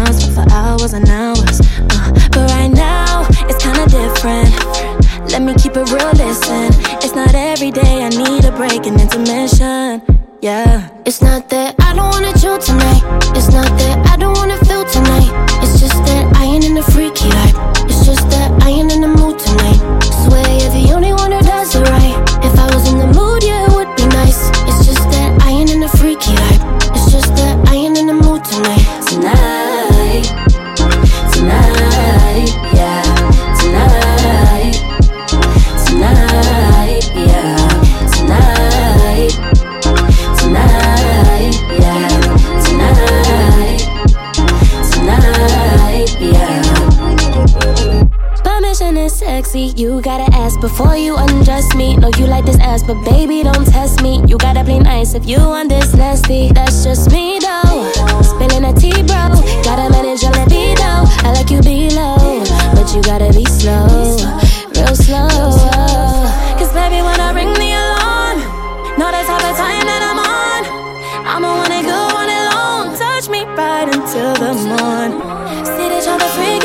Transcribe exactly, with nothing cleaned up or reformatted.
once, but for hours and hours. Uh, but right now, it's kinda different. Let me keep it real, listen. It's not every day I need a break and intermission. Yeah. It's not that I don't wanna chill tonight. It's not that I don't wanna feel tonight. It's just that I ain't in the freaky life. It's just that I ain't in the mood tonight. Swear you're the only one who does it right. If I was in the mood, yeah, it would be nice. It's just that I ain't in the freaky life. It's just that I ain't in the mood tonight. Tonight, tonight, yeah. Tonight, tonight, yeah. Tonight, tonight, yeah. Tonight, tonight, yeah. Permission is sexy, you gotta ask before you undress me. Know you like this ass, but baby, don't test me. You gotta play nice if you want this nasty. That's just me though, spilling a tea, bro. Gotta manage your libido. I like you below, but you gotta be slow, real slow. Cause baby, when I ring the alarm, know that's half the time that I'm on. I'ma want it good, want it long. Touch me right until the morn. See, they try to freak